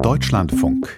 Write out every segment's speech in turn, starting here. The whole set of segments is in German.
Deutschlandfunk.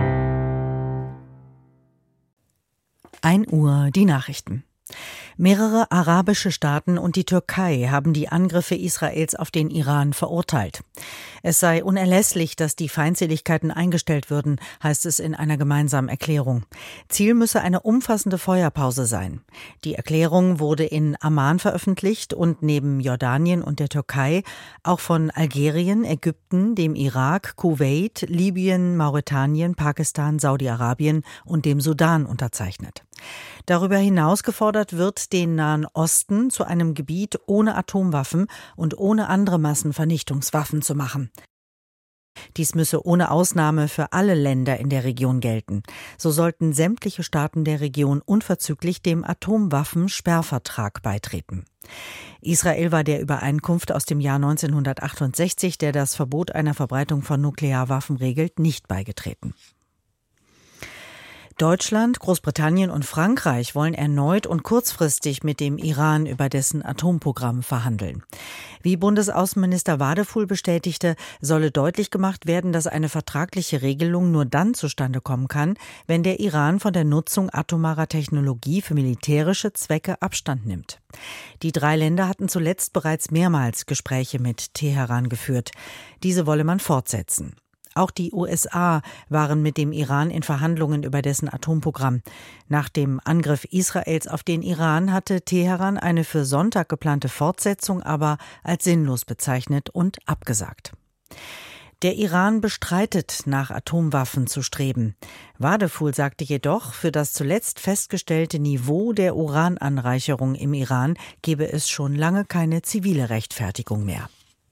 1 Uhr die Nachrichten. Mehrere arabische Staaten und die Türkei haben die Angriffe Israels auf den Iran verurteilt. Es sei unerlässlich, dass die Feindseligkeiten eingestellt würden, heißt es in einer gemeinsamen Erklärung. Ziel müsse eine umfassende Feuerpause sein. Die Erklärung wurde in Amman veröffentlicht und neben Jordanien und der Türkei auch von Algerien, Ägypten, dem Irak, Kuwait, Libyen, Mauretanien, Pakistan, Saudi-Arabien und dem Sudan unterzeichnet. Darüber hinaus gefordert wird, den Nahen Osten zu einem Gebiet ohne Atomwaffen und ohne andere Massenvernichtungswaffen zu machen. Dies müsse ohne Ausnahme für alle Länder in der Region gelten. So sollten sämtliche Staaten der Region unverzüglich dem Atomwaffensperrvertrag beitreten. Israel war der Übereinkunft aus dem Jahr 1968, der das Verbot einer Verbreitung von Nuklearwaffen regelt, nicht beigetreten. Deutschland, Großbritannien und Frankreich wollen erneut und kurzfristig mit dem Iran über dessen Atomprogramm verhandeln. Wie Bundesaußenminister Wadefuhl bestätigte, solle deutlich gemacht werden, dass eine vertragliche Regelung nur dann zustande kommen kann, wenn der Iran von der Nutzung atomarer Technologie für militärische Zwecke Abstand nimmt. Die 3 Länder hatten zuletzt bereits mehrmals Gespräche mit Teheran geführt. Diese wolle man fortsetzen. Auch die USA waren mit dem Iran in Verhandlungen über dessen Atomprogramm. Nach dem Angriff Israels auf den Iran hatte Teheran eine für Sonntag geplante Fortsetzung aber als sinnlos bezeichnet und abgesagt. Der Iran bestreitet, nach Atomwaffen zu streben. Wadefuhl sagte jedoch, für das zuletzt festgestellte Niveau der Urananreicherung im Iran gebe es schon lange keine zivile Rechtfertigung mehr.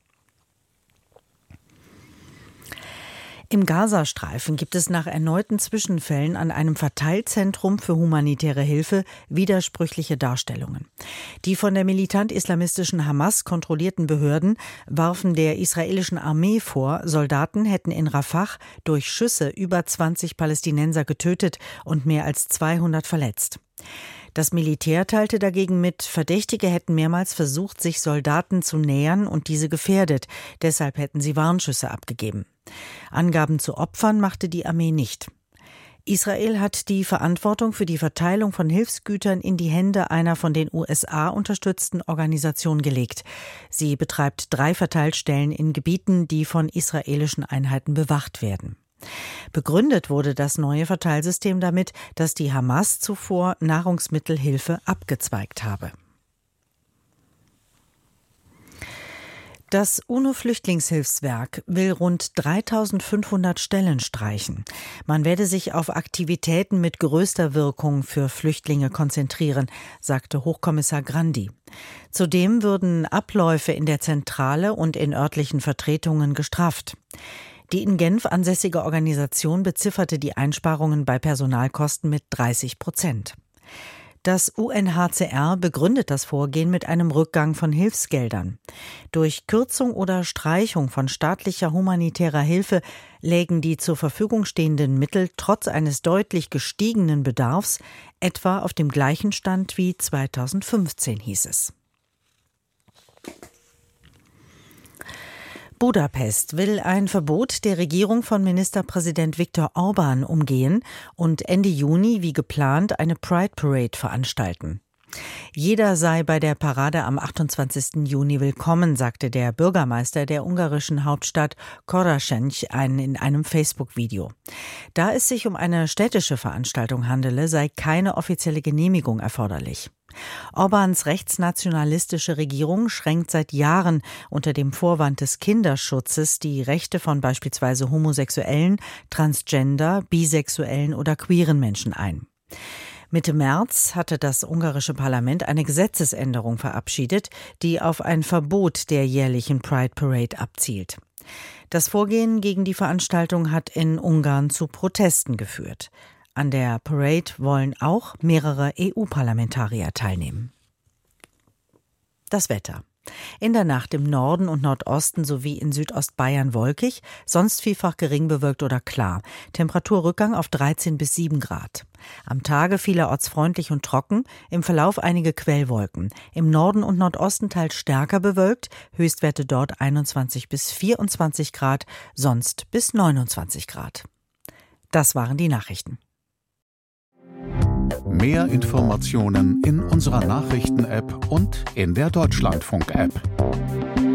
Im Gazastreifen gibt es nach erneuten Zwischenfällen an einem Verteilzentrum für humanitäre Hilfe widersprüchliche Darstellungen. Die von der militant-islamistischen Hamas kontrollierten Behörden warfen der israelischen Armee vor, Soldaten hätten in Rafah durch Schüsse über 20 Palästinenser getötet und mehr als 200 verletzt. Das Militär teilte dagegen mit, Verdächtige hätten mehrmals versucht, sich Soldaten zu nähern und diese gefährdet. Deshalb hätten sie Warnschüsse abgegeben. Angaben zu Opfern machte die Armee nicht. Israel hat die Verantwortung für die Verteilung von Hilfsgütern in die Hände einer von den USA unterstützten Organisation gelegt. Sie betreibt 3 Verteilstellen in Gebieten, die von israelischen Einheiten bewacht werden. Begründet wurde das neue Verteilsystem damit, dass die Hamas zuvor Nahrungsmittelhilfe abgezweigt habe. Das UNO-Flüchtlingshilfswerk will rund 3.500 Stellen streichen. Man werde sich auf Aktivitäten mit größter Wirkung für Flüchtlinge konzentrieren, sagte Hochkommissar Grandi. Zudem würden Abläufe in der Zentrale und in örtlichen Vertretungen gestrafft. Die in Genf ansässige Organisation bezifferte die Einsparungen bei Personalkosten mit 30%. Das UNHCR begründet das Vorgehen mit einem Rückgang von Hilfsgeldern. Durch Kürzung oder Streichung von staatlicher humanitärer Hilfe lägen die zur Verfügung stehenden Mittel trotz eines deutlich gestiegenen Bedarfs etwa auf dem gleichen Stand wie 2015, hieß es. Budapest will ein Verbot der Regierung von Ministerpräsident Viktor Orbán umgehen und Ende Juni wie geplant eine Pride Parade veranstalten. Jeder sei bei der Parade am 28. Juni willkommen, sagte der Bürgermeister der ungarischen Hauptstadt Korosenc in einem Facebook-Video. Da es sich um eine städtische Veranstaltung handele, sei keine offizielle Genehmigung erforderlich. Orbáns rechtsnationalistische Regierung schränkt seit Jahren unter dem Vorwand des Kinderschutzes die Rechte von beispielsweise homosexuellen, transgender, bisexuellen oder queeren Menschen ein. Mitte März hatte das ungarische Parlament eine Gesetzesänderung verabschiedet, die auf ein Verbot der jährlichen Pride Parade abzielt. Das Vorgehen gegen die Veranstaltung hat in Ungarn zu Protesten geführt. An der Parade wollen auch mehrere EU-Parlamentarier teilnehmen. Das Wetter. In der Nacht im Norden und Nordosten sowie in Südostbayern wolkig, sonst vielfach gering bewölkt oder klar. Temperaturrückgang auf 13 bis 7 Grad. Am Tage vielerorts freundlich und trocken, im Verlauf einige Quellwolken. Im Norden und Nordosten teils stärker bewölkt, Höchstwerte dort 21 bis 24 Grad, sonst bis 29 Grad. Das waren die Nachrichten. Mehr Informationen in unserer Nachrichten-App und in der Deutschlandfunk-App.